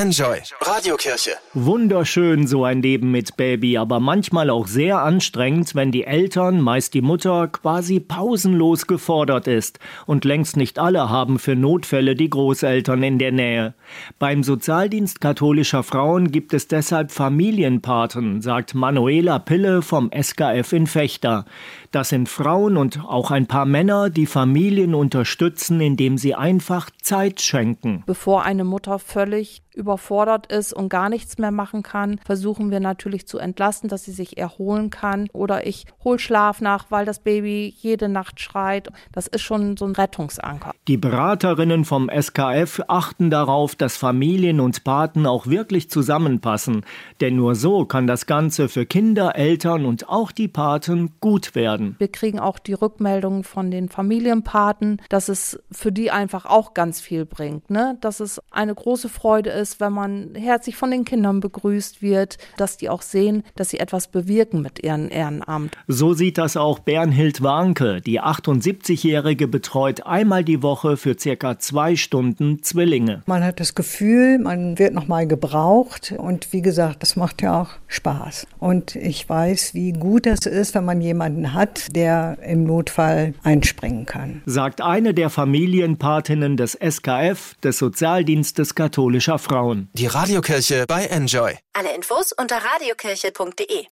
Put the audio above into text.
Enjoy Radiokirche. Wunderschön so ein Leben mit Baby, aber manchmal auch sehr anstrengend, wenn die Eltern, meist die Mutter, quasi pausenlos gefordert ist. Und längst nicht alle haben für Notfälle die Großeltern in der Nähe. Beim Sozialdienst katholischer Frauen gibt es deshalb Familienpaten, sagt Manuela Pille vom SKF in Vechta. Das sind Frauen und auch ein paar Männer, die Familien unterstützen, indem sie einfach Zeit schenken. Bevor eine Mutter völlig überfordert ist und gar nichts mehr machen kann, versuchen wir natürlich zu entlasten, dass sie sich erholen kann. Oder ich hole Schlaf nach, weil das Baby jede Nacht schreit. Das ist schon so ein Rettungsanker. Die Beraterinnen vom SKF achten darauf, dass Familien und Paten auch wirklich zusammenpassen. Denn nur so kann das Ganze für Kinder, Eltern und auch die Paten gut werden. Wir kriegen auch die Rückmeldungen von den Familienpaten, dass es für die einfach auch ganz viel bringt, ne? Dass es eine große Freude ist, wenn man herzlich von den Kindern begrüßt wird, dass die auch sehen, dass sie etwas bewirken mit ihrem Ehrenamt. So sieht das auch Bernhild Warnke. Die 78-Jährige betreut einmal die Woche für circa 2 Stunden Zwillinge. Man hat das Gefühl, man wird nochmal gebraucht und wie gesagt, das macht ja auch Spaß. Und ich weiß, wie gut das ist, wenn man jemanden hat, der im Notfall einspringen kann. Sagt eine der Familienpatinnen des SKF, des Sozialdienstes katholischer Frauen. Die Radiokirche bei Enjoy. Alle Infos unter radiokirche.de.